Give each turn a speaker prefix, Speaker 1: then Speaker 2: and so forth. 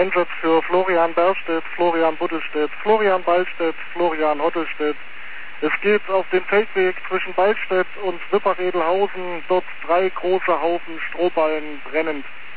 Speaker 1: Einsatz für Florian Berstedt, Florian Buttelstedt, Florian Ballstedt, Florian Hottelstedt. Es geht auf den Feldweg zwischen Ballstedt und Wipper-Redelhausen, dort 3 große Haufen Strohballen brennend.